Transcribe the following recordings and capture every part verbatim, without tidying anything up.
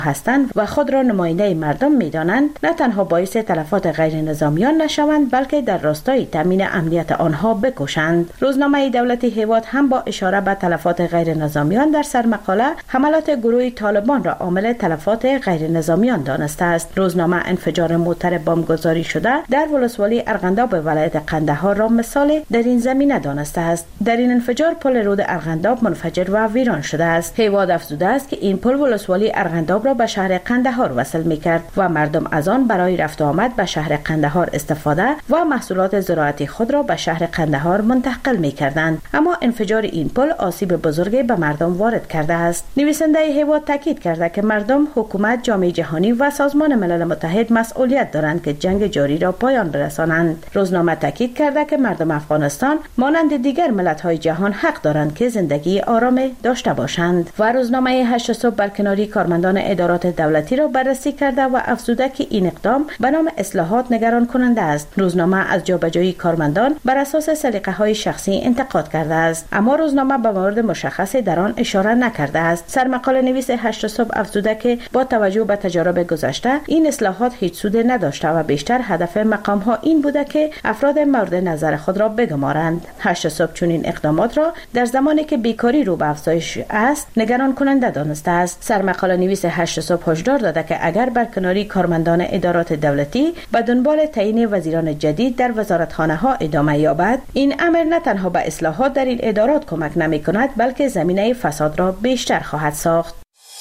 هستند و خود را نماینده مردم می‌دانند، نه تنها باعث تلفات غیر نظامیان نشوند بلکه در راستای تامین امنیت آنها بکوشند. روزنامه دولتی هیواد هم با اشاره به تلفات غیر نظامیان در سرمقاله حملات گروه طالبان را عامل تلفات غیر نظامیان دانسته است. روزنامه انفجار موتر بمبگذاری شده در ولسوالی ارغنداب ولایت قندهار را مثال در این زمینه دانسته است. در این انفجار پل رود ارغنداب منفجر و ویران شده است. هیواد افزوده است که این پل ولسوالی ارغنداب را به شهر قندهار وصل می‌کرد و مردم از آن برای رفت و آمد به شهر قندهار استفاده و محصولات زراعتی خود را به شهر قندهار منتقل می‌کردند. اما انفجار این پل آسیب بزرگی به مردم وارد کرده است. نویسنده هیواد تاکید کرده که مردم، حکومت، جامعه جهانی و سازمان ملل متحد مسئولیت دارند که جنگ جاری را پایان برسانند. روزنامه تاکید کرده که مردم افغانستان مانند دیگر ملت‌های جهان حق دارند که زندگی آرام داشته باشند. و روزنامه هشت صبح برکناری کارمندان ادارات دولتی را بررسی کرده و افزوده که این اقدام به نام اصلاحات نگران کننده است. روزنامه از جابجایی کارمندان بر اساس سلیقه‌های شخصی انتقاد کرده است، اما روزنامه به مورد مشخصی در آن اشاره نکرده است. سرمقاله نویس هشت صبح افزوده که با توجه به تجارب گذشته این اصلاحات هیچ سود نداشته و بیشتر هدف مقام‌ها این بوده که افراد مورد نظر خود را بگمارند. هشت صبح چون این اقدامات را در زمانی که بیکاری رو به افزایش است نگران کننده دانسته است. سرمقاله نویس هشت صبح هشدار داده که اگر برکناری کارمندان ادارات دولتی به دنبال تعیین وزیران جدید در وزارتخانه‌ها ادامه یابد، این امر نه تنها به اصلاحات در این ادارات کمک نمی‌کند بلکه زمینه فساد را بیشتر خواهد ساخت.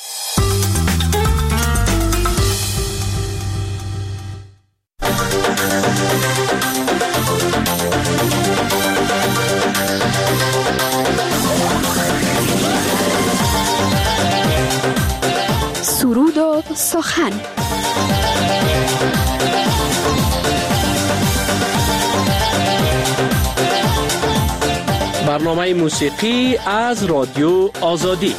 سرود و سخن. برنامه موسیقی از رادیو آزادی.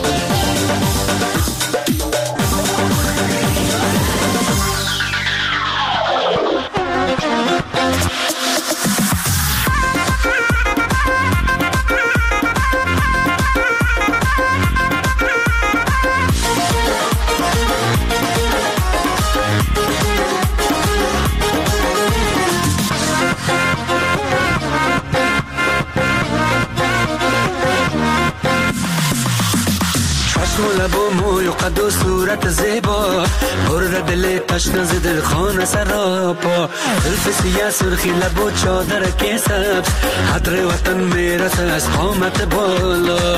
لب و موی و قد و صورت زیبا، پر دل تشنه ز دل خانه سراپا، زلف سیاه سرخی لب و چادر که سبز، عطر وطن میرسه از قامت بالا.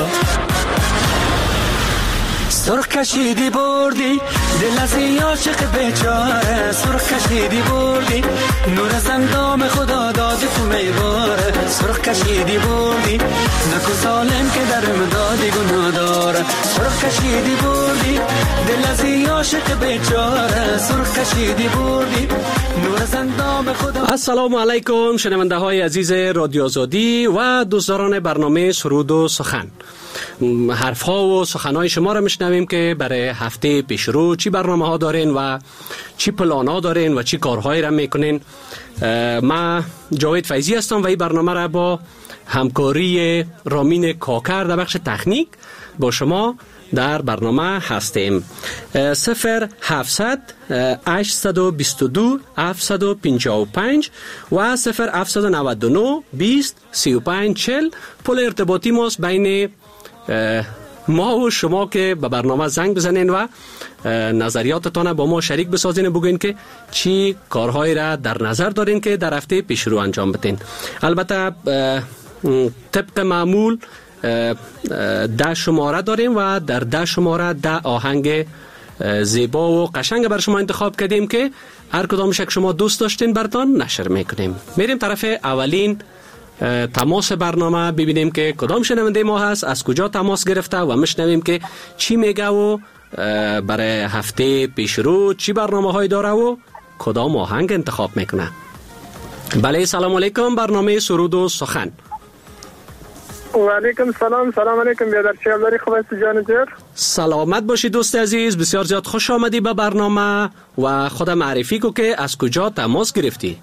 سرخ کشیدی بردی دل از این عاشق بیچاره، سرخ کشیدی بردی نور از اندام خدا دادی تو میواره، سرخ کشیدی بردی نکو ظالم که در مدادی گناه داره، سرخ کشیدی بردی دل از این عاشق بیچاره، سرخ کشیدی بردی نور از اندام خدا. السلام علیکم شنونده های عزیز رادیو آزادی و دوستداران برنامه سرود و سخن. حرف ها و سخن های شما را میشنویم که برای هفته پیشرو چی برنامه ها دارین و چی پلان ها دارین و چی کارهایی را میکنین. من جاوید فیضی هستم و این برنامه را با همکاری رامین کاکر در بخش تکنیک با شما در برنامه هستیم. صفر هفتصد هشتصد و بیست و دو هفتصد و پنجاه و پنج و صفر هفتصد و نود و نه بیست سی و پنج چهل پل ارتباطی ماست بین ما و شما که به برنامه زنگ بزنین و نظریاتتان با ما شریک بسازین، بگوین که چی کارهایی را در نظر دارین که در هفته پیش رو انجام بدین. البته طبق معمول ده شماره داریم و در ده شماره ده آهنگ زیبا و قشنگ بر شما انتخاب کردیم که هر کدامش که شما دوست داشتین براتون نشر میکنیم. میریم طرف اولین تماس برنامه ببینیم که کدام شنونده ما هست، از کجا تماس گرفته و میشنویم که چی میگه و برای هفته پیش رو چی برنامه های داره و کدام آهنگ انتخاب میکنه. بله سلام علیکم، برنامه سرود و سخن. و علیکم سلام. سلام علیکم بیادر چیال داری؟ خوب است جان جور؟ سلامت باشی دوست عزیز، بسیار زیاد خوش آمدی به برنامه و خود معرفی کو که از کجا تماس گرفتی.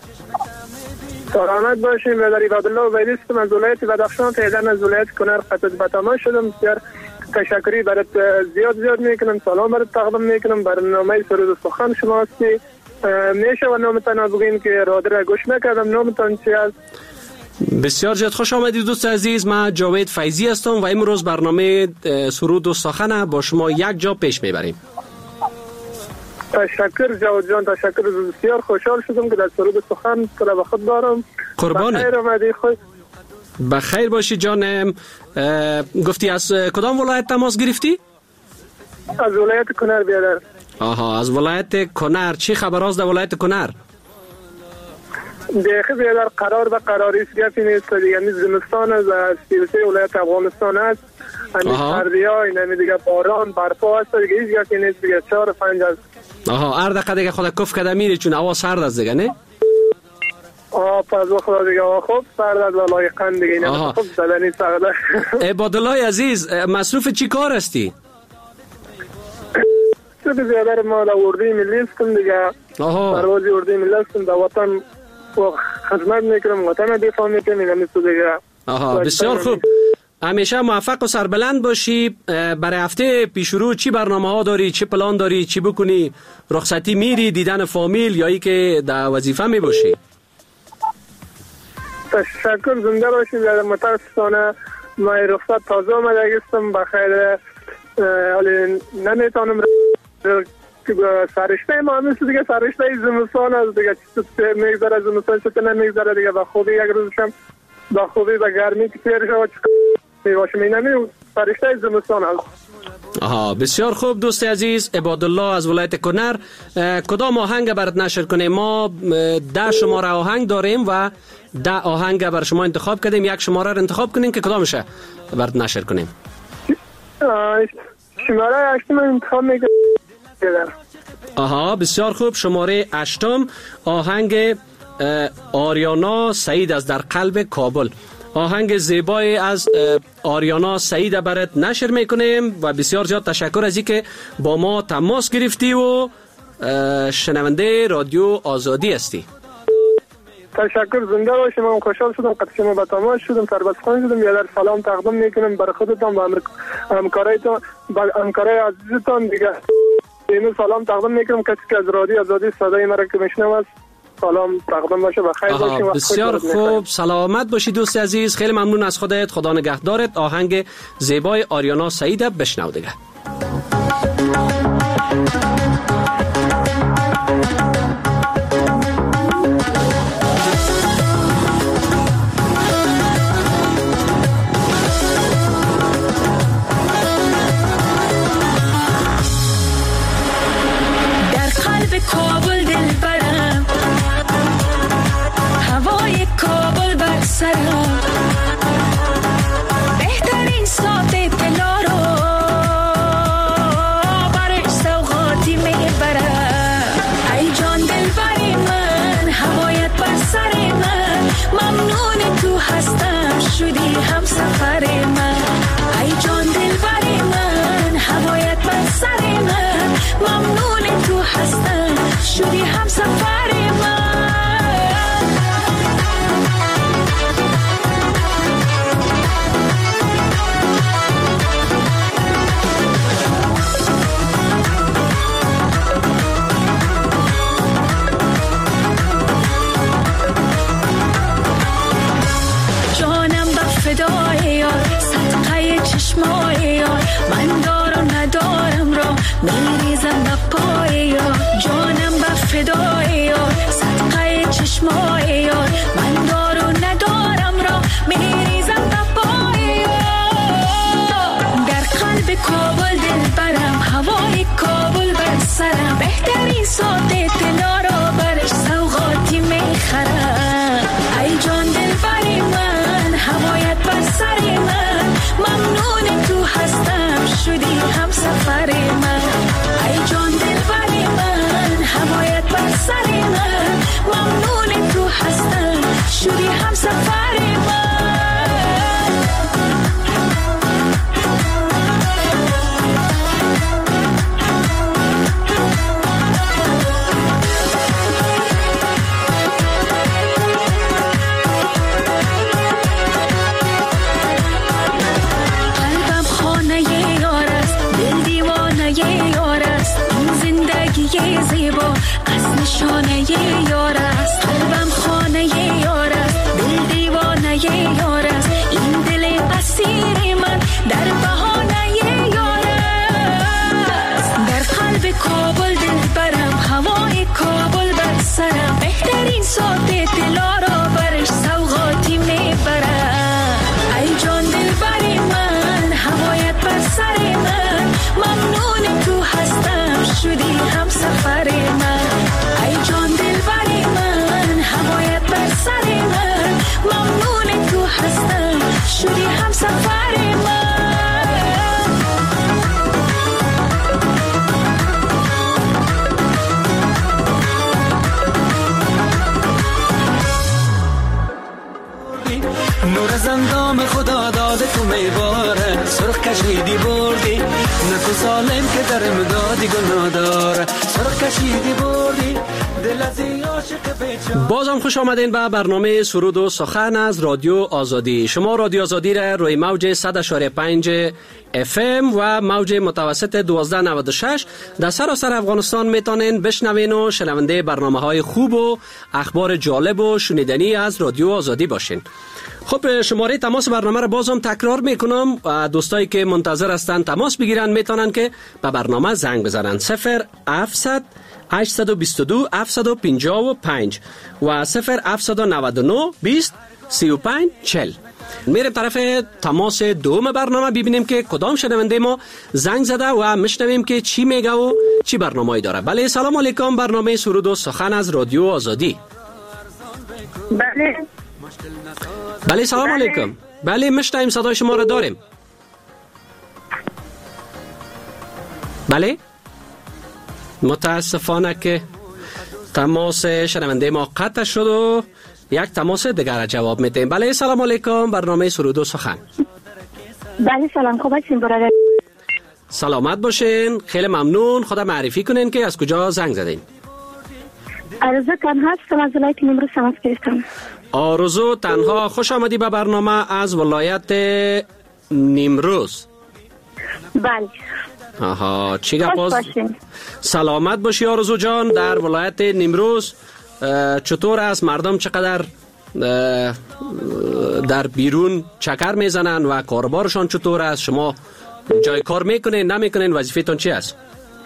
سلامت باشیم بیادر عبادالله و بیدیستم از ولایت بدخشان، پیدن از ولایت کنر خطوط به تماس شدم. بسیار تشکری برات زیاد زیاد میکنم، سلام برات تقدیم میکنم. برنامه سرود و سخن شما هستی. میشه و نامتان بگین که رادر گوش نکردم، نامتان چی است؟ بسیار زیاد خوش آمدید دوست عزیز. من جاوید فیضی هستم و امروز برنامه سرود و سخن با شما یک جا پیش میبریم. تشکر جاوید جان، تشکر. بسیار خوشحال شدم که در سرود و سخن تو به خود دارم. قربانه. بخیر آمدی. خوش بخیر باشی جانم. گفتی از کدام ولایت تماس گرفتی؟ از ولایت کنر بیادر. آها، از ولایت کنر. چی خبر است در ولایت کنر؟ دیگه بیادر قرار به قراریست گفتی نیست دیگه. نیز زمستان از سیوسه ولایت افغانستان است. همیز سردی ها این همی دیگه باران برفا هست دیگه. هیچ گفتی نیست دیگه. چهار پنج است. آها، هر دقیقه دیگه خود کف کده میری چون هوا سرد است دیگه نه؟ آه پس خدا دیگه خوب سرد است و لایقاً دیگه. این خوب زدنی سرد است. عبادالله عزیز، مصروف چی کار هستی؟ چه زیادر ما در اردوی ملی هستم دیگه. پروازی اردوی ملی هستم. در وطن خدمت میکنم، وطن دفاع میکنم. این همیستو دیگه. آها، بسیار خوب. همیشه موفق و سربلند باشی. برای هفته پیشرو چی برنامه ها داری؟ چی پلان داری؟ چی بکنی؟ رخصتی میری دیدن فامیل یا ای که در وظیفه می باشی؟ تشکر، زنده باشی. در متاسفانه ما رخصت تازه آمده هستم. بخیر حالی نمیتونم سرشته ما مثل دیگه سرشته زمستان است دیگه. چطور میگذره زمستان، چطور نمیگذره دیگه. با خوبی یک روزشم با خوبی با گرمی که پیر شود میباشم. این همی سرشته زمستان است. آها، بسیار خوب دوست عزیز. عبادالله از ولایت کنر، کدام آهنگ برات نشر کنیم؟ ما ده شماره آهنگ داریم و ده آهنگ بر شما انتخاب کردیم. یک شماره رو انتخاب کنیم که کدامشه برات نشر کنیم. شماره هشتم انتخاب میکنم. آها، بسیار خوب. شماره هشتم آهنگ آریانا سعید از در قلب کابل. آهنگ زیبای از آریانا سعید برات نشر میکنیم و بسیار زیاد تشکر از اینکه با ما تماس گرفتی و شنونده رادیو آزادی هستی. تشکر، زنده باشی. من خوشحال شدم قد شما به تماس شدم، سربستخان شدم. یادر سلام تقدیم میکنم برای خودتان و همکارایتان و همکارای عزیزتان دیگه. اینو سلام تقدیم میکنم کسی که از رادیو آزادی صدای مرا که میشنوه. سلام تقدیم باشه. بخیر باشین. بسیار خوب، سلامت باشی دوست عزیز. خیلی ممنون از خودت. خدا نگهدارت. آهنگ زیبای آریانا سعید بشنو دیگه. کابل دل برم، هوای کابل بر سرم، بهترین ساعت طلا رو برش سوغاتی میبرم. ای جان دل بری من، هوایت بر سر من، ممنون تو هستم شدی هم سفر من. ای جان دل بری من، هوایت بر سر من، ممنون تو هستم شدی هم سفر من. جانم به فدای یار، صدقه چشمای یار، من دار و ندارم را میریزم به پای یار. جانم به فدای یار، صدقه چشمای یار، من دار و ندارم را میریزم به پای یار. در قلب کابل دل برم، هوای کابل بر سرم، بهترین ساعت طلا را برش سوغاتی میخرم. ای جان دل بری من، هوایت بر سر من، ممنون تو هستم شدی هم سفر من. ای جان دل بری من، هوایت بر سر من، ممنون تو هستم کابل دل برم، هوای کابل بر سرم، بهترین صوت دلارا برش سوغاتی میبرم. ای جان دل بر من، هوایت بر سر من، ممنون تو هستم شدی هم سفر من. ای جان دل بر من، هوایت بر سر من، ممنون تو هستم شدی هم سفر من. نور از اندام خدا داده تو میباره، سرخ کشیدی بردی نه تو ظالم که در امدادی گناه داره. سرخ کشیدی بردی دل از این عاشق بیچاره. بازم خوش آمدین به برنامه سرود و سخن از رادیو آزادی. شما رادیو آزادی را روی موج صد و پنج اف ام و موج متوسط دوازده نود و شش در سراسر افغانستان میتونین بشنوین و شنونده برنامه های خوب و اخبار جالب و شنیدنی از رادیو آزادی باشین. خب شماره تماس برنامه را بازم تکرار میکنم و دوستایی که منتظر هستن تماس بگیرن میتونن که به برنامه زنگ بزنن صفر هفتصد هشتصد و بیست و دو هفتصد و پنجاه و پنج و صفر هفتصد و نود و نه بیست سی و پنج چهل. میریم طرف تماس دوم برنامه ببینیم که کدام شنونده ما زنگ زده و میشنویم که چی میگه و چی برنامه‌ای داره. بله سلام علیکم، برنامه سرود و سخن از رادیو آزادی. بله بله سلام علیکم. بله میشنویم، صدای شما را داریم. بله متاسفانه که تماس شنونده ما قطع شد و یک تماس دیگر را جواب میدیم. بله سلام علیکم، برنامه سرود و سخن. بله سلام، خوب هستین برادر؟ سلامت باشین، خیلی ممنون. خدا معرفی کنین که از کجا زنگ زدین؟ آرزو تنها هستم، از ولایت نیمروز تماس گرفتم. آرزو تنها، خوش آمدی به برنامه از ولایت نیمروز. بله. آها چی گپ؟ سلامت باشی آرزو جان. در ولایت نیمروز چطور است؟ مردم چقدر در بیرون چکر میزنن و کاربارشان چطور است؟ شما جای کار میکنین نمیکنین؟ وظیفه‌تون چی است؟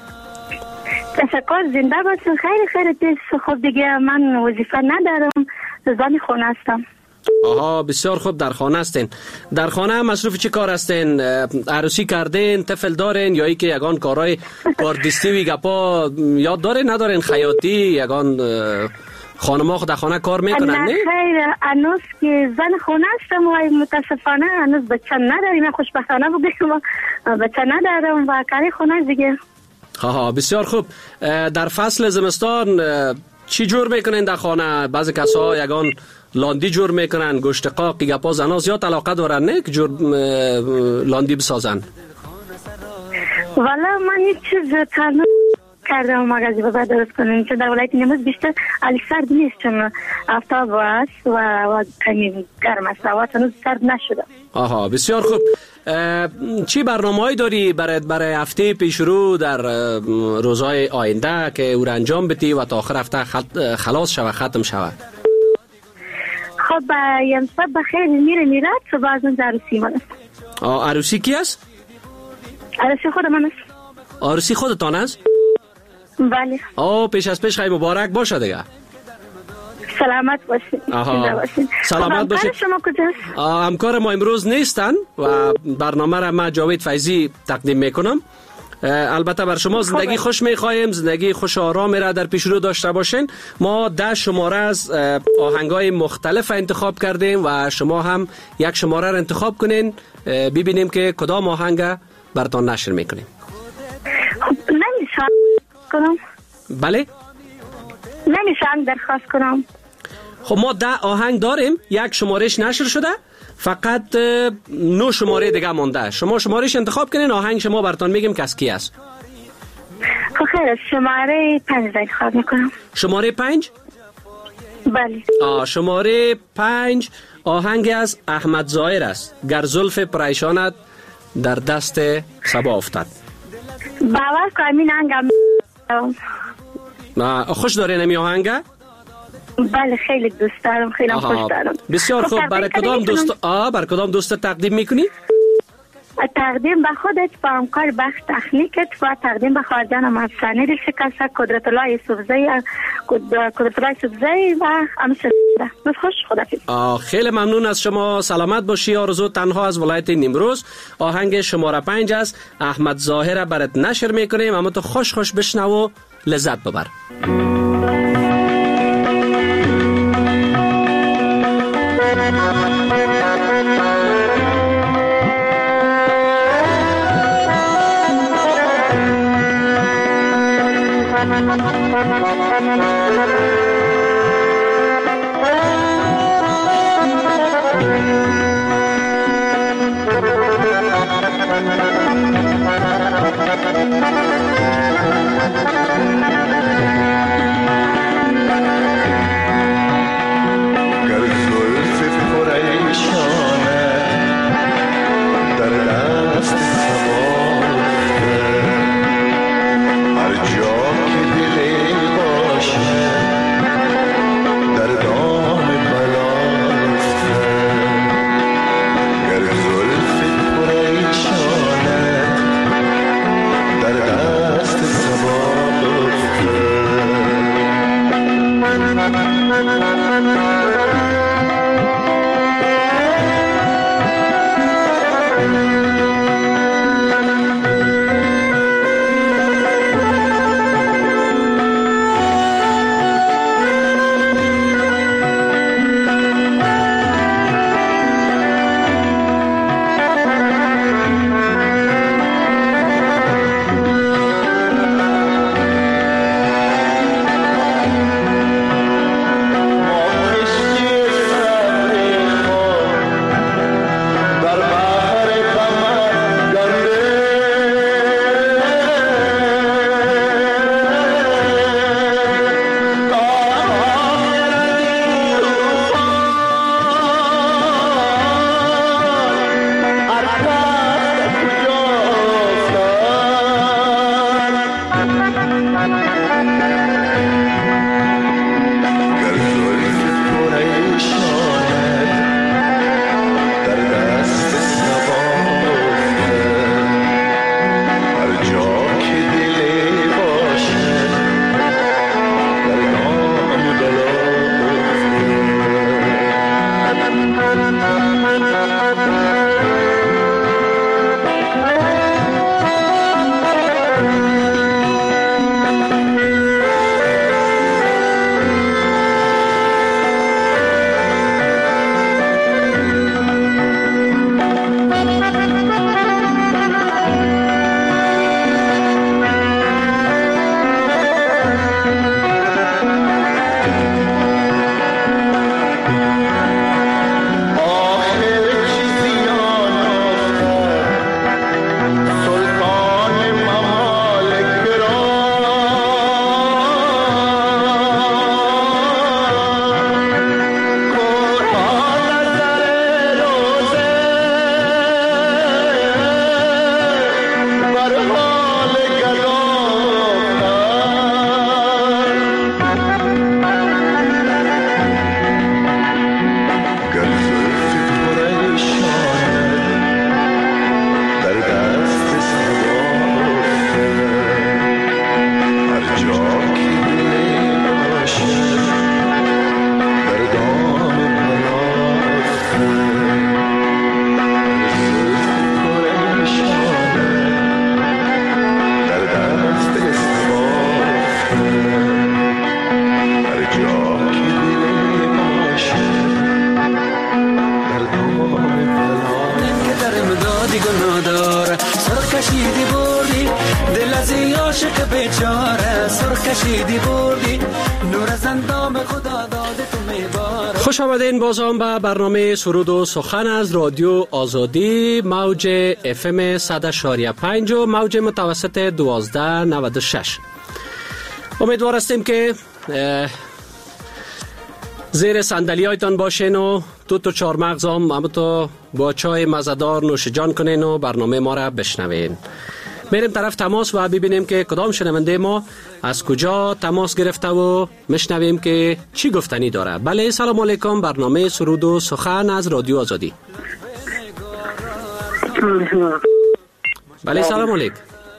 تشکر، زنده باشین. خیلی خیلی تیز. خب دیگه من وظیفه ندارم، زن خونه هستم. آها بسیار خوب، در خانه هستین. در خانه مصروف چی کار هستین؟ عروسی کردین، طفل دارین یا ای که یگان کارهای کاردستی و گپا یاد دارین ندارین؟ خیاطی یگان خانم‌ها خود در خانه کار میکنن؟ نه خیر، هنوز که زن خونه هستم و متاسفانه هنوز بچه نداریم. خوشبختانه بگم بچه ندارم و کاری خونه دیگه. آها بسیار خوب. در فصل زمستان چی جور میکنین در خانه؟ بعضی کسا یگان لاندی جور میکنن، گوشت قاق گپا زنا زیاد علاقه دارن نه که جور لاندی بسازن؟ والا من هیچ چیز تنها کردم مغازه بازار درست کنم، چون در ولایت نیمروز بیشتر علی سرد نیست، چون آفتاب است و کمی گرم است، هوا هنوز سرد نشده. آها بسیار خوب. چی برنامه‌ای داری برای برای هفته پیش رو در روزهای آینده که او را انجام بدی و تا آخر هفته خلاص شود، ختم شود؟ خب امشب بخیر میره میراد، صبح از اون عروسی من است. آه عروسی کی است؟ عروسی خود من است. عروسی خودتان است؟ بله. آه پیش از پیش خیلی مبارک باشه دیگه. سلامت باشید. آها سلامت باشید. شما کجاست؟ همکار ما امروز نیستن و برنامه را من جاوید فیضی تقدیم میکنم. البته بر شما زندگی خوش میخوایم، زندگی خوش آرامی را در پیش رو داشته باشین. ما ده شماره از آهنگای مختلف انتخاب کردیم و شما هم یک شماره را انتخاب کنین، ببینیم که کدام آهنگ براتون نشر میکنیم. خب نمیشه کنم؟ بله؟ نمیشه درخواست کنم؟ خب ما ده آهنگ داریم، یک شمارش نشر شده، فقط نو شماره دیگه مونده. شما شمارش انتخاب کنین، آهنگ شما براتون میگیم که از کی است. خب خیر، شماره پنج انتخاب میکنم. شماره پنج؟ بله. آه شماره پنج آهنگ از احمد ظاهر است. گر زلف پریشانت در دست صبا افتاد. باور کنین آهنگم خوش داره نمی آهنگ؟ بله خیلی دوست دارم، خیلی خوش دارم. بسیار خوب. برای کدام دوست آ برای کدام دوست تقدیم میکنی؟ تقدیم به خودت و همکار بخش تخنیکت و تقدیم به خواهرجانم از سنیر شکسته قدرت الله یوسفزئی قدرت الله یوسفزئی و همسر بس خوش خدافظ. خیلی ممنون از شما، سلامت باشی. آرزو تنها از ولایت نیمروز آهنگ شماره پنج از احمد ظاهر برات نشر میکنیم، اما تو خوش خوش بشنو و لذت ببر. خوش آمدین بازم به برنامه سرود و سخن از رادیو آزادی، موج اف ام صد و پنج و موج متوسط دوازده نود و شش. امیدوار هستیم که زیر صندلی هایتان باشین و دو تا چهار مغز هم همونطور با چای مزدار نوش جان کنین و برنامه ما را بشنوین. میریم طرف تماس و ببینیم که کدام شنونده ما از کجا تماس گرفته و مشنویم که چی گفتنی داره. بله، سلام علیکم، برنامه سرود و سخن از رادیو آزادی. بله سلام علیکم.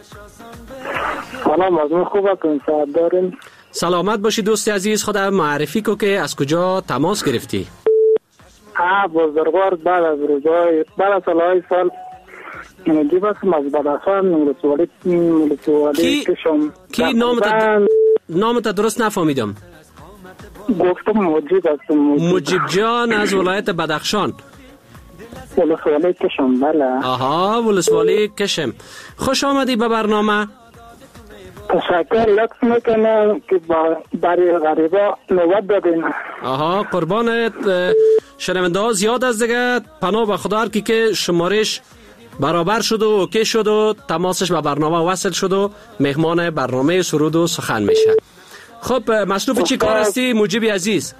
سلام، از من خوب هستم، سلام دارین. سلامت باشی دوست عزیز. خود معرفی کو که از کجا تماس گرفتی؟ ها بزرگوار، بعد از روزهای بعد از سالهای سال نجیب هستم از بدخشان، ولسوالی ولسوالی کشم. کی نامت نامت درست نفهمیدم. گفتم مجیب هستم. مجیب جان از ولایت بدخشان. ولسوالی کشم. بله. آها، ولسوالی کشم. خوش آمدی به برنامه. تشکر. لطف میکنم که برای غریبا نوبت بدین. آها، قربانت. شنونده ها زیاد از دیگه. پناه به خدا کی که شمارش برابر شد و اوکی شد و تماسش به برنامه وصل شد و مهمان برنامه سرود و سخن میشه. خب مصروف چی کار هستی مجیبی عزیز؟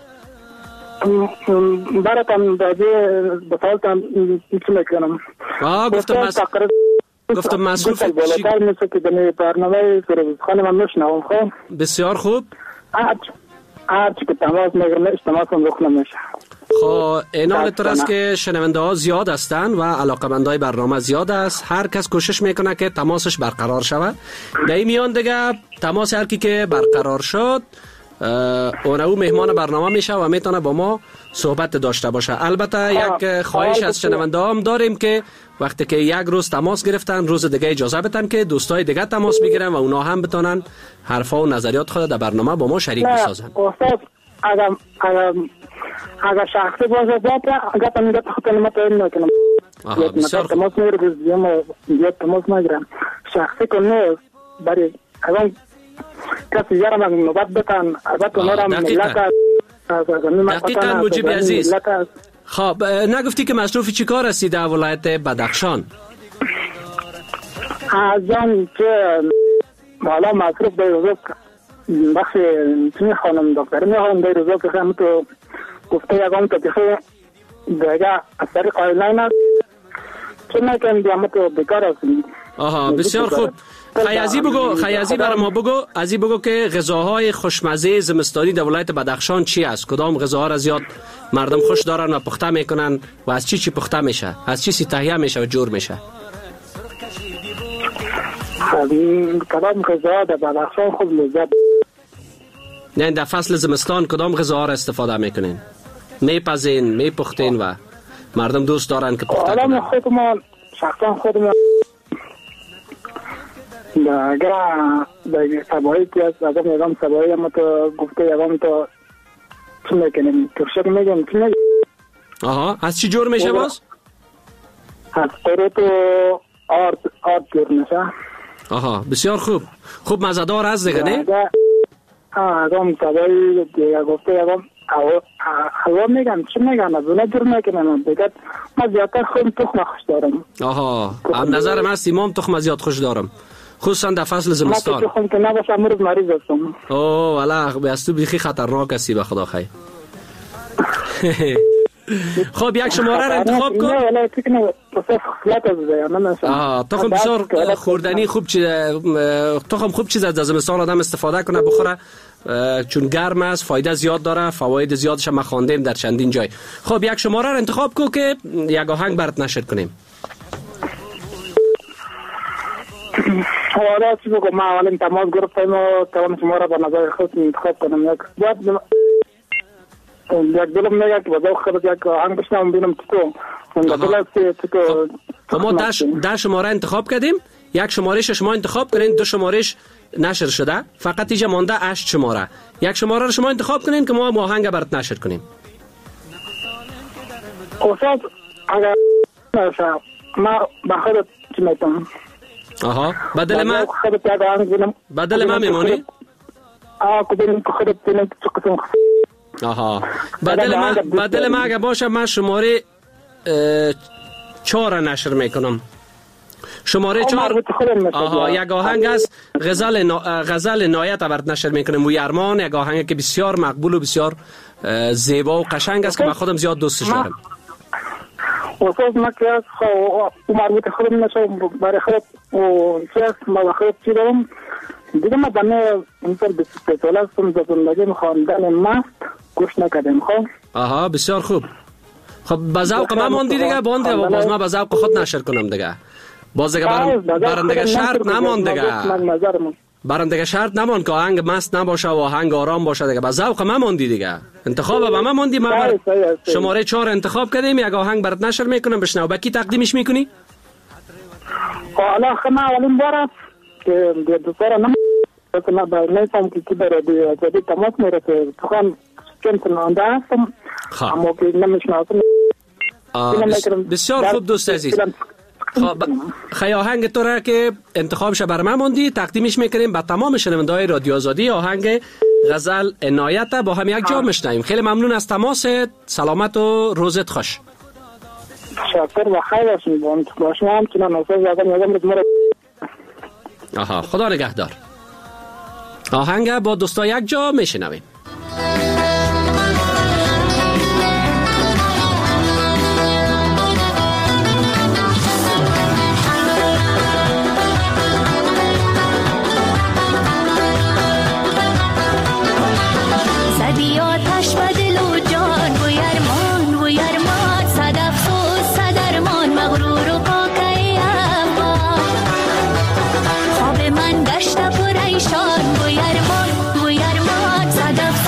براتم دادی بطالتم چی میکنم. آه گفتم مصروف گفتم مصروف چی؟ بالاتر میشه که دنی برنامه سرود سخن من نشنوم. خب بسیار خوب. هرچی که تماس میگرم تماس هم رخ نمیشه. خب اینال طور است که شنونده ها زیاد هستند و علاقمندای برنامه زیاد است. هر کس کوشش میکنه که تماسش برقرار شود. در این میان دیگه تماس هر کی که برقرار شد اون او مهمان برنامه میشه و میتونه با ما صحبت داشته باشه. البته یک خواهش از شنونده ها هم داریم که وقتی که یک روز تماس گرفتن روز دیگه اجازه بدن که دوستای دیگه تماس بگیرن و اونا هم بتونن حرفا و نظریات خود در برنامه با ما شریک بسازن. استاد اگر اگر اگر شخصی باشه باید اگر تمیدت خود نمت این نکنم. آها بسیار خوب. تماس میگیرم زیاد تماس نگیرم. شخصی که نیست برای اگر کسی یارم اگر نوبت بتن البته نورم ملت دقیقا مجیب عزیز. خب نگفتی که مصروف چی کار هستی در ولایت بدخشان؟ از جان که حالا مصروف در روزا بخش چی خانم دکتر میخوام در روزا که هم تو گفته یکم تا که دیگه از طریق آیلین است چه نکنم دیگه تو بکار هستیم. آها بسیار خوب. خیازی بگو خیازی برای ما بگو ازی بگو که غذاهای خوشمزه زمستانی در ولایت بدخشان چی است؟ کدام غذاها را زیاد مردم خوش دارن و پخته میکنن و از چی چی پخته میشه؟ از چی سی تهیه میشه و جور میشه؟ کدام غذاها در بدخشان خوب لذت؟ نه در فصل زمستان کدام غذاها را استفاده میکنین؟ میپزین، میپختین و مردم دوست دارن که پخته کنن؟ حالا خودمان شخصا خودمان اگر در سبایی که از ازم یکم سبایی هم تو گفته یکم تو چی میکنیم؟ ترشک میگم چی میگم؟ آها از چی جور میشه باز؟ از قروت و آرد آرد جور میشه. آها بسیار خوب. خوب مزدار از دیگه نه؟ آه ازم سبایی دیگه گفته یکم هوا میگم چی میگم از اونه جور میکنم دیگه ما زیادتر خود تخم خوش دارم. آها هم نظرم هست ایمام تخم زیاد خوش دارم خصوصا در فصل زمستان. ما تخم که نباشه امروز مریض هستم. اوه والا بیست تو بیخی خطرناک هستی به خدا خیر. خب یک شماره را انتخاب کن. نه ولی فکر خصلت از آه تخم بسیار خوردنی خوب چیز تخم خوب چیز از زمستان آدم استفاده کنه بخوره چون گرم است فایده زیاد داره فواید زیادش ما خواندیم در چندین جای. خب یک شماره را انتخاب کن که یک آهنگ برات نشر کنیم. حالا چی بگم ما اولین تماس گرفتیم و توان شماره به نظر خود انتخاب کنم. یک باید یک دلم میگه که بذار خود یک آهنگ بشنم ببینم تو تو ما ده شماره انتخاب کردیم. یک شمارهش شما انتخاب کنین دو شمارهش نشر شده فقط اینجا مانده هشت شماره. یک شماره رو شما انتخاب کنین که ما آهنگ برات نشر کنیم. استاد اگر ما به خودت چی میتونم؟ آها بدل ما بدل ما میمونی؟ آه کدوم که خودت بینم چه قسم. آها بدل ما بدل ما اگه باشه من شماره چهار نشر میکنم. شماره چهار آها یک آهنگ است غزل نا... غزل نایت برات نشر میکنم و یرمان یک آهنگ که بسیار مقبول و بسیار زیبا و قشنگ است که من خودم زیاد دوستش دارم. وصلت مكة ومربوط خرب نشو برای خرب و شخص ما خرب چی دارم دیگه ما بنه اینطور بیست ساله هستم زندگی خواندن مست گوش نکردم. خب آها بسیار خوب خب به ذوق من ماندی دیگه باند دیگه باز ما به ذوق خود نشر کنم دیگه باز دیگه برندگی شرط نمان دیگه برندگی شرط نمان که آهنگ مست نباشه و آهنگ آرام باشه دیگه به ذوق من ماندی دیگه انتخاب به من ماندی ما بر شماره چهار انتخاب کردیم یک آهنگ برات نشر میکنم بشنو با کی تقدیمش میکنی؟ حالا خنا اولین بار که دوستان نم مثلا با نمیفهم که کی برای جدید تماس میرسه تو چون کننده هستم اما که نمیشناسم بسیار خوب دوست عزیز خیلی آهنگ تو را که انتخابش بر من موندی تقدیمش میکنیم به تمام شنونده‌های رادیو آزادی آهنگ غزل عنایت با هم یک جا میشنویم. خیلی ممنون از تماست. سلامت و روزت خوش. شکر و خیر باشین بون باشم همچنان نوساز یادم یادم رو مرا آها خدا نگهدار. آهنگ با دوستا یک جا میشنویم. من گشت پریشان گویرمان گویرمان صدف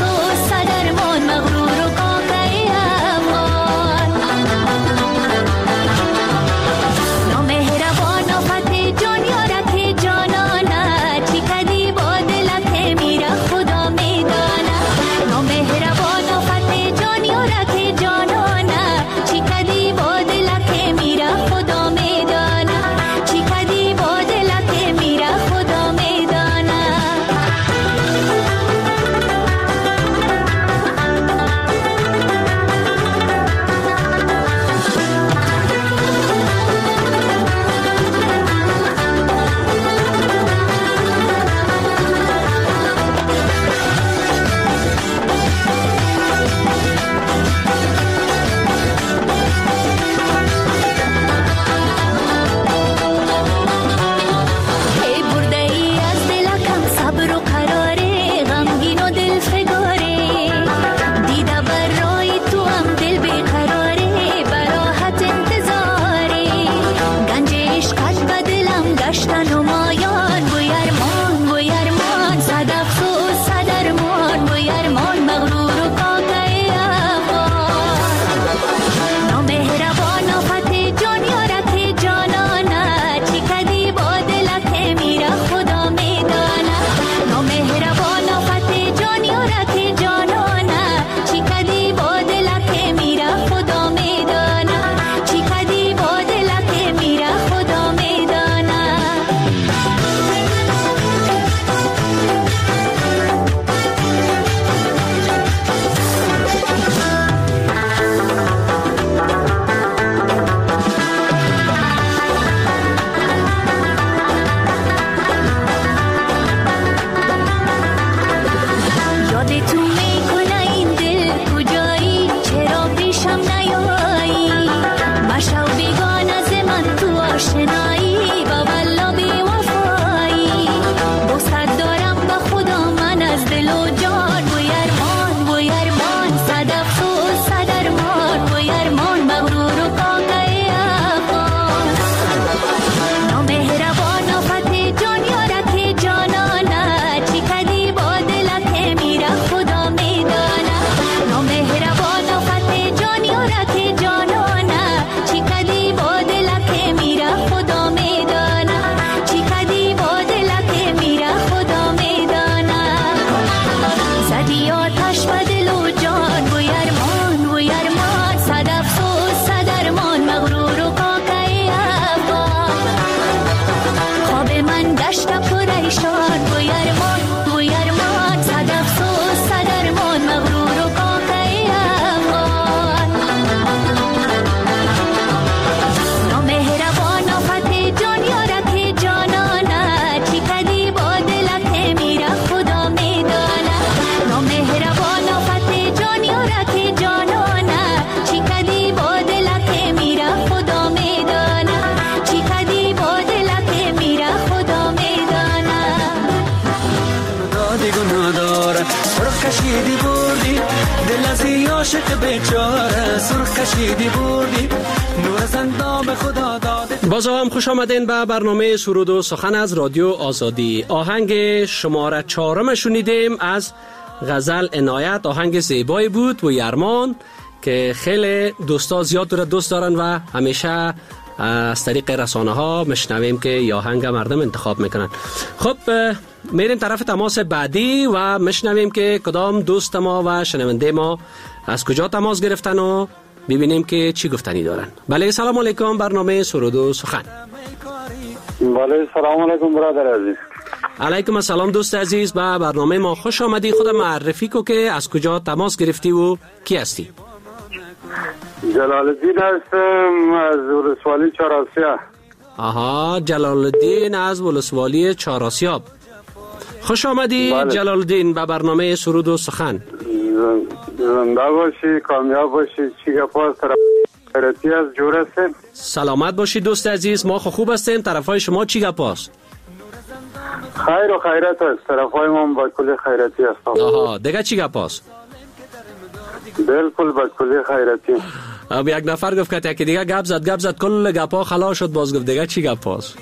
نداره. سرخ کشیدی بردی دل از عاشق بیچاره، سرخ کشیدی بردی نور از اندام خدا داده. باز هم خوش آمدین به برنامه سرود و سخن از رادیو آزادی. آهنگ شماره چهارم شنیدیم از غزل عنایت. آهنگ زیبایی بود و یرمان که خیلی دوستا زیاد رو دوست دارن و همیشه از طریق رسانه ها مشنویم که یا آهنگ مردم انتخاب میکنن. خب میریم طرف تماس بعدی و مشنویم که کدام دوست ما و شنونده ما از کجا تماس گرفتن و ببینیم که چی گفتنی دارن. بله سلام علیکم، برنامه سرود و سخن. بله سلام علیکم برادر عزیز. علیکم السلام دوست عزیز، به برنامه ما خوش آمدی. خود معرفی کو که از کجا تماس گرفتی و کی هستی؟ جلال الدین هستم از ولسوالی چهارآسیاب. آها، جلال الدین از ولسوالی چهارآسیاب. خوش آمدی بله. جلال الدین به برنامه سرود و سخن. زنده باشی، کامیاب باشی. چی گپاس طرف خیرتی از جور هستیم؟ سلامت باشی دوست عزیز، ما خوب هستیم. طرفای شما چی گپاس؟ خیر و خیرت است. طرفای ما با کلی خیرتی هستم. آها، دیگه چی گپاس؟ بالکل با کلی خیرتی. اب یک نفر گفت که دیگه گپ زد گپ زد کل گپا خلاص شد، باز گفت دیگه چی گپاس؟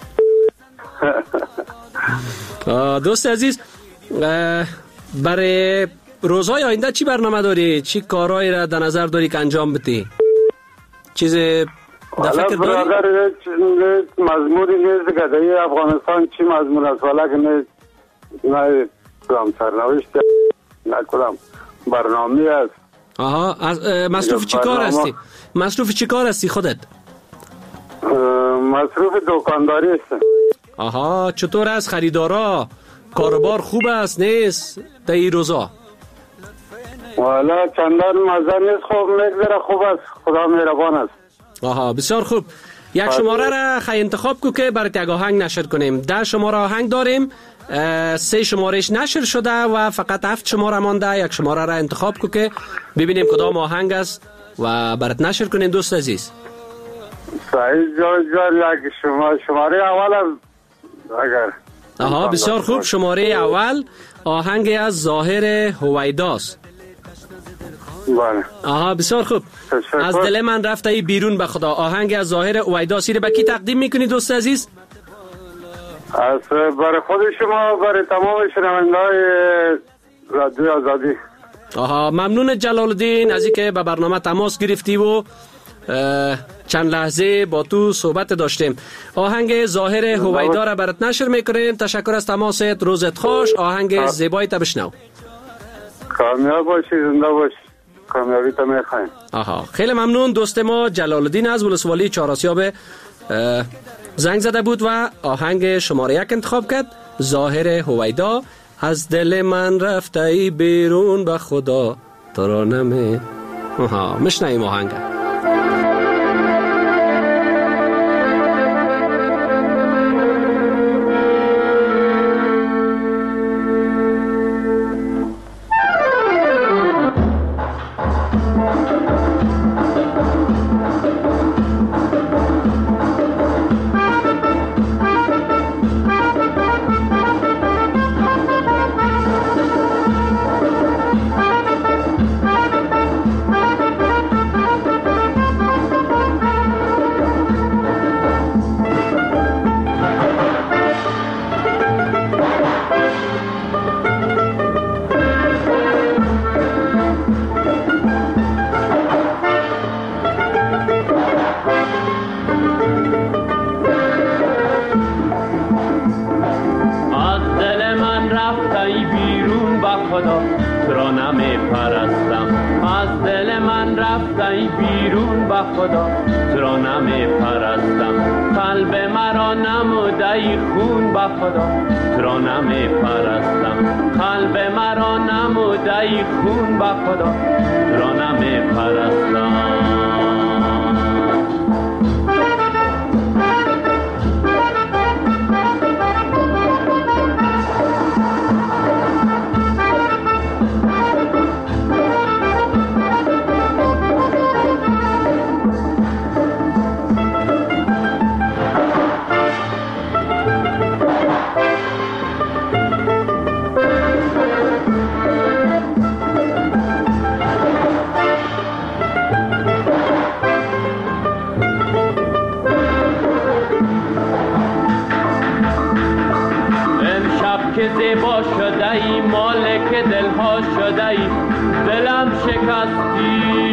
دوست عزیز، برای روزهای آینده چی برنامه داری؟ چی کارهایی را در نظر داری که انجام بدی؟ چیز در فکر داری؟ برادر مضمونی نیست که در افغانستان چی مضمون است، ولی نه نه کنم سرنوشت نکنم برنامه است. آها، مصروف چی کار هستی؟ مصروف چی کار هستی خودت؟ مصروف دکانداری هستم. آها، چطور است خریدارا؟ کاروبار خوب است نیست در این روزا؟ والا چندان مزه نیست، خوب میگذره، خوب است، خدا مهربان است. آها، بسیار خوب. یک شماره را خیلی انتخاب کو که برای یک آهنگ نشر کنیم. ده شماره آهنگ داریم، سه شمارهش نشر شده و فقط هفت شماره مانده. یک شماره را انتخاب کو که ببینیم کدام آهنگ است و برات نشر کنیم دوست عزیز. صحیح جا جا یک شماره شماره اول اگر. آها، بسیار خوب. شماره اول آهنگ از ظاهر هویداست. بله. آها، بسیار خوب. تشکر. از دل من رفته ای بیرون به خدا. آهنگ از ظاهر هویداست رو به کی تقدیم میکنی دوست عزیز؟ از برای خود شما، برای تمام شنونده‌های رادیو آزادی. آها، ممنون جلال الدین از اینکه به برنامه تماس گرفتی و چند لحظه با تو صحبت داشتیم. آهنگ ظاهر هویدا را برات نشر میکنیم. تشکر از تماست، روزت خوش. آهنگ زیبایی تا بشنو. کامیاب باشی، زنده باشی. کامیابی تا میخوایم. آها، خیلی ممنون. دوست ما جلال الدین از ولسوالی چهارآسیاب زنگ زده بود و آهنگ شماره یک انتخاب کرد، ظاهر هویدا. از دل من رفته ای بیرون به خدا تو را نمی. آها، مشنویم آهنگ. شده ای مالک دلها شده ای دلم شکستی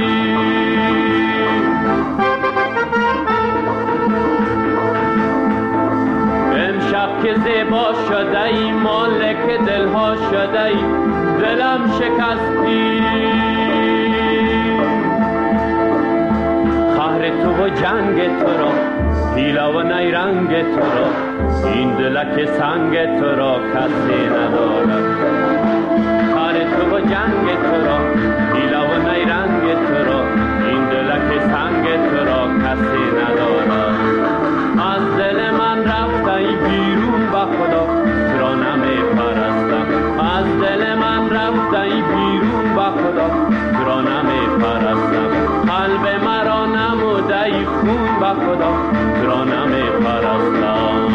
امشب که زیبا شده ای مالک دلها شده ای دلم شکستی قهر تو و جنگ تو را حیله و نیرنگ تو را این دلک سنگ تو را کسی ندارد قهر تو و جنگ تو را حیله و نیرنگ تو را این دلک سنگ تو را کسی ندارد از دل من رفته ای بیرون به خدا تو را نمی پرستم از دل من رفته ای بیرون به خدا تو را نمی پرستم قلب مرا نموده ای خون به خدا تو را نمی پرستم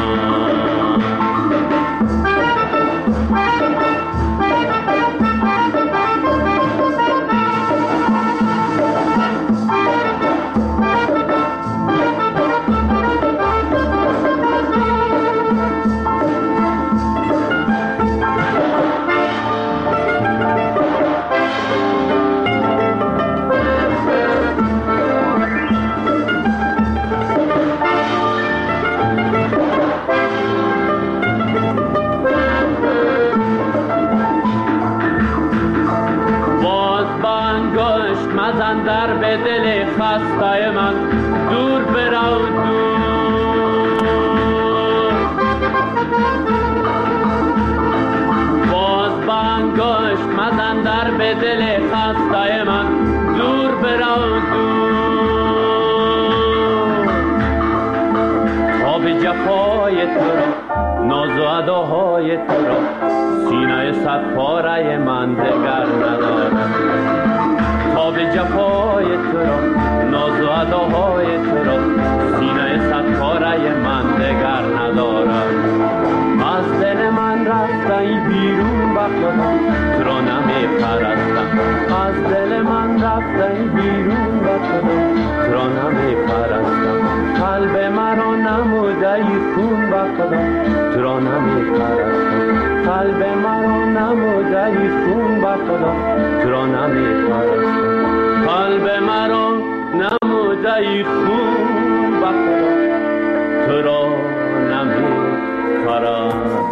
مزن در به دل خسته من دور برو دور باز بانگشت مزن در به دل خسته من دور برو دور تاب جفای تو را ناز و اداهای تو را سینه صد پاره من دگر ندارد تاب جفای تو را ناز و اداهای تو را سینه صد پاره من دگر ندارد از دل من رفته ای بیرون به خدا تو را نمی پرستم از دل من رفته ای بیرون به خدا تو را نمی پرستم قلب مرا نموده ای خون به خدا تو را نمی پرستم قلب مرا نموده ای خون به خدا تو را نمی پرستم قلب مرا نموده ای خون به خدا تو را نمی پرستم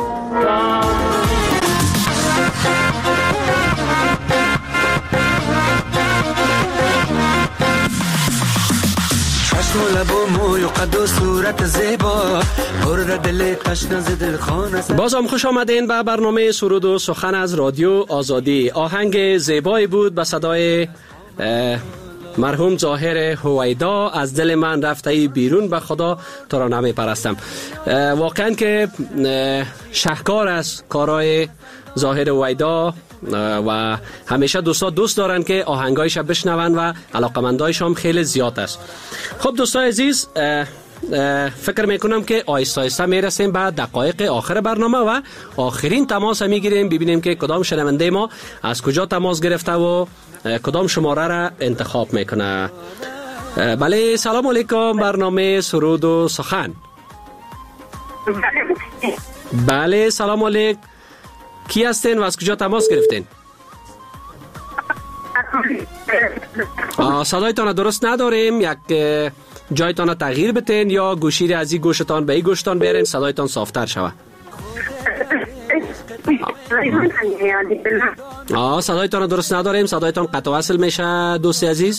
چشم و لب و موی و قد و صورت زیبا برد دل تشنه ز دلخانه بازم خوش آمدین به برنامه سرود و سخن از رادیو آزادی. آهنگ زیبایی بود به صدای مرحوم ظاهر هویدا از دل من رفته ای بیرون به خدا تو را نمی پرستم. واقعا که شهکار است کارهای ظاهر هویدا و همیشه دوستا دوست دارن که آهنگایش بشنون و علاقمندایش هم خیلی زیاد است. خب دوستای عزیز فکر میکنم که آیسته آیسته میرسیم به دقایق آخر برنامه و آخرین تماس میگیریم ببینیم که کدام شنونده ما از کجا تماس گرفته و کدام شماره را انتخاب میکنه. بله سلام علیکم، برنامه سرود و سخن. بله سلام علیکم، کی هستین و از کجا تماس گرفتین؟ صدایتان درست نداریم، یک جایتان تغییر بتین یا گوشی را از این گوشتان به این گوشتان بیارین صدایتان صافتر شود. آه صدایتان درست نداریم، صدایتان قطع وصل میشه دوستی عزیز.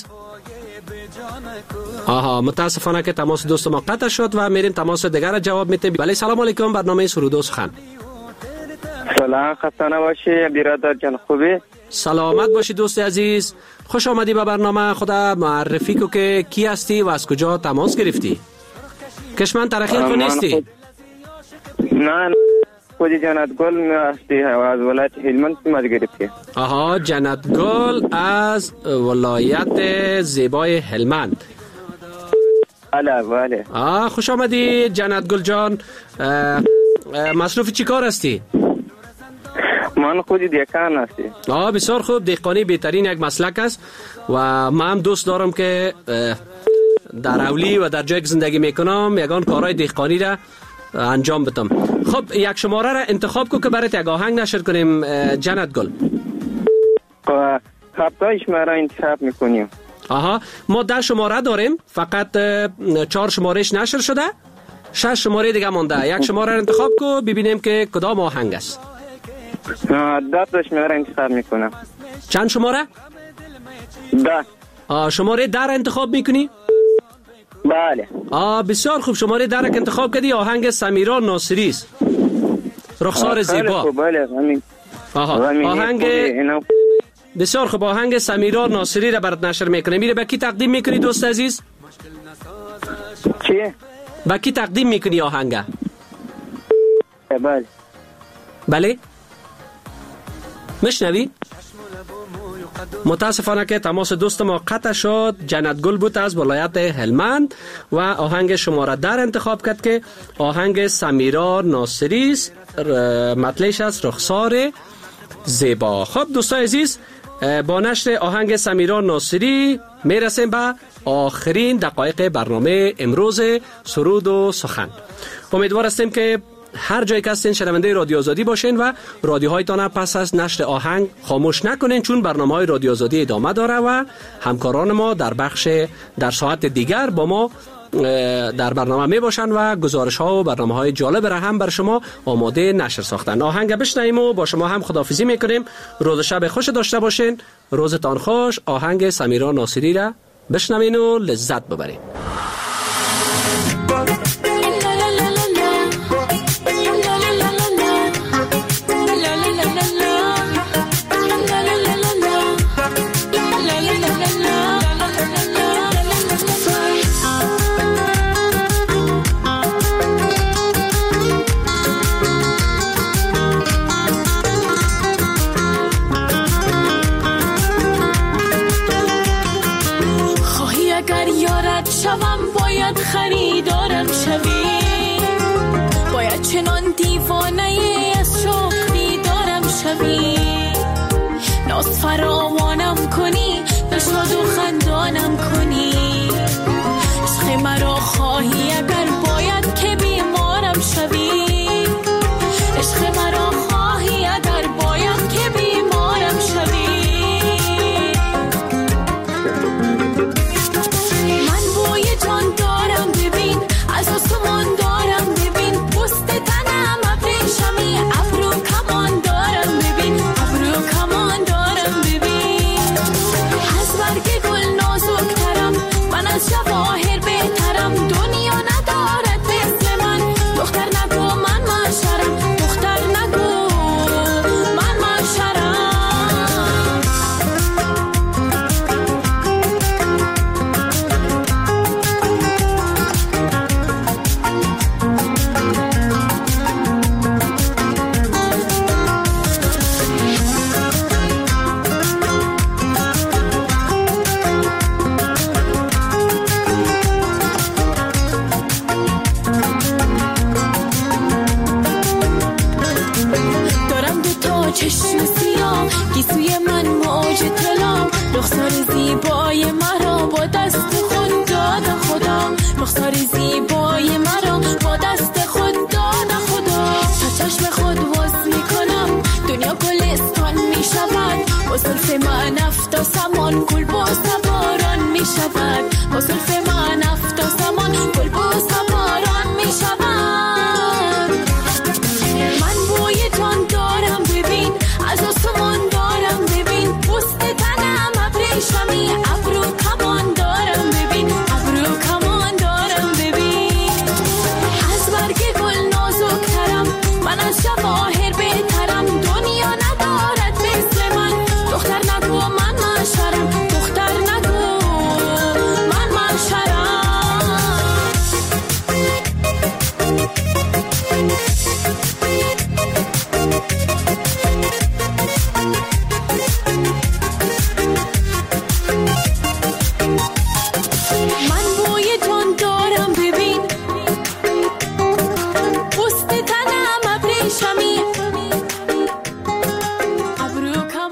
آها متاسفانه که تماس دوست ما قطع شد و میریم تماس دیگر را جواب میتیم. بله سلام علیکم، برنامه سرود و سخن. سلام، خسته نباشی برادر جان، خوبی؟ سلامت باشی دوست عزیز، خوش آمدی به برنامه. خدا معرفی کو که کی هستی و از کجا تماس گرفتی؟ کشمن ترخیر تو نیستی؟ خود... نه خودی جنت گل هستی از ولایت هلمند تماس گرفتی. آها جنت گل از ولایت زیبای هلمند. بله بله. آه خوش آمدی جنت گل جان. مصروف چی کار هستی؟ من خودی دهقان هستی. آه بسیار خوب، دهقانی بهترین یک مسلک است و من هم دوست دارم که در اولی و در جایی که زندگی میکنم یگان کارهای دهقانی را انجام بدم. خب یک شماره را انتخاب کو که برات یک آهنگ نشر کنیم جنت گل. هفتای شماره انتخاب میکنیم. آها ما ده شماره داریم، فقط چهار شمارهش نشر شده، شش شماره دیگه مونده. یک شماره را انتخاب کو ببینیم که کدام آهنگ است. ده تا شماره انتخاب میکنم. چند شماره؟ ده. آه شماره ده را انتخاب میکنی؟ بله. آه بسیار خوب، شماره ده را که انتخاب کردی آهنگ سمیرا ناصری است، رخسار زیبا. بله همین. آها آهنگ بسیار خوب، آهنگ سمیرا ناصری را برات نشر میکنه. میره به کی تقدیم میکنی دوست عزیز؟ چی؟ به کی تقدیم میکنی آهنگ؟ بله. بله مشنوی؟ متاسفانه که تماس دوست ما قطع شد. جنت گل بود از ولایت هلمند و آهنگ شماره در انتخاب کرد که آهنگ سمیرا ناصری است، مطلعش از رخسار زیبا. خب دوستان عزیز، با نشر آهنگ سمیرا ناصری میرسیم به آخرین دقایق برنامه امروز سرود و سخن. امیدوار هستیم که هر جایی که هستین شنونده رادیو آزادی باشین و رادیوهایتان پس از نشر آهنگ خاموش نکنین، چون برنامه‌های رادیو آزادی ادامه داره و همکاران ما در بخش در ساعت دیگر با ما در برنامه می باشن و گزارش ها و برنامه های جالب را هم بر شما آماده نشر ساختن. آهنگ بشنویم و با شما هم خداحافظی میکنیم. روز شب خوش داشته باشین. روزتان خوش. آهنگ سمیرا ناصری را بشنوین و لذت ببرین. باید خریدارم شوی، باید چنان دیوانه از شوق دیدارم شوی، ناز فراوانم کنی، بشاد و خندانم کنی، عشق مرا خواهی اگر باید که بیمارم شوی، عشق مرا خواهی اگر باید که بیمارم شوی. رخسار زیبای مرا با دست خود داد خدا، رخسار زیبای مرا با دست خود داد خدا، تا چشم خود وصل می کنم دنیا گلستان می شود، با زلف من افتا سمان گل باز باران می شود، با زلف